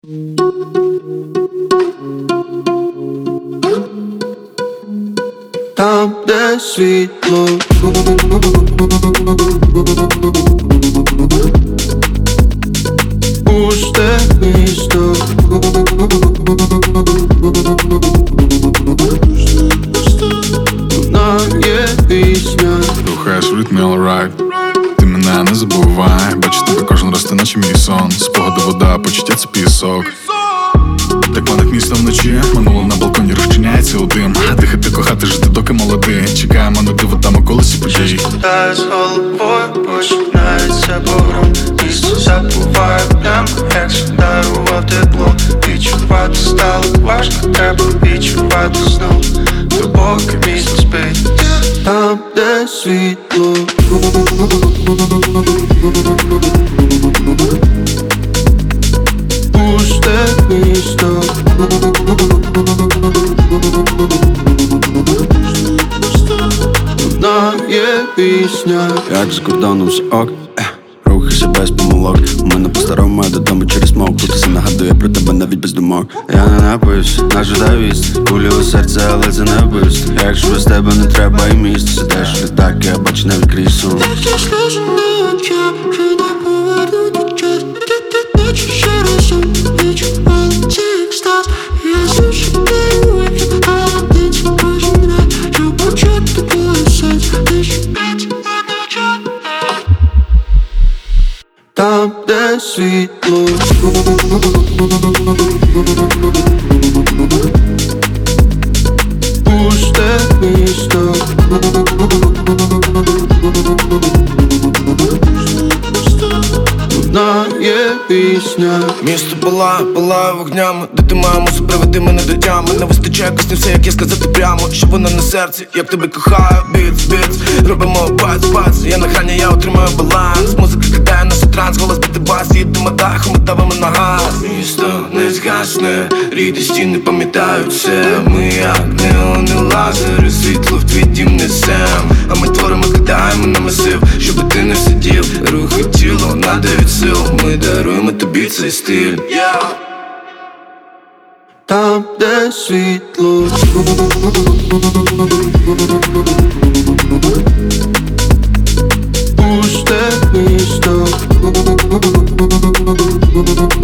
Там, де світло, пусте місто, лунає пісня. Рухаєш в ритмі alright. Ти мене не забувай, бачу тебе кожен раз, ти наче мій сон. Спогади вода, почуття це пісок. Так планет місто вночі, минуло на балконі розчиняється у дим. Дихати, кохати, жити, доки молодий. Чекаємо на диво там у колесі подій. Та з головою починається погром. Місто забуває прямо, як дарував тепло. Відчувати стало важко, треба відчувати знов. Глибоке місто спить, там, де світло. Пусте місто, лунає пісня. Як з кордоном все ок, рухайся без помилок. У мене по-старому, а додому через смок. Тут все нагадує про тебе навіть без думок. Я не напився, нажидаю віст. Кулі у серце, але це не вбивство. Якщо без тебе не треба і місць. Сидиш в літак, я бачу навіть крізь сон. Там, де світло, пусте місто, лунає пісня. Місто палає вогнями. Де ти моя муза, приведи мене до тями. Не вистачає кості все, як я сказати прямо. Щоб воно на серці, як тебе кохаю. Біц, робимо бац. Я на грані, я отримаю баланс. Музика кидає нас у транс, голос бити бас. Їдемо дахом, ми давимо на газ. Місто не згасне, ріди стіни пам'ятають все. Ми як неони лазери, світло в твій дім несем. А ми творимо, кидаємо на масив, щоб ти не сидів. Рухи тіло, надає від сил. Ми даруємо тобі цей стиль. Там, де світло, пусте місто,